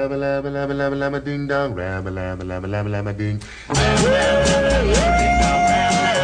rabba labba labba labba labba ding dong, rabba labba labba labba labba ding. Rabba labba labba labba ding dong, rabba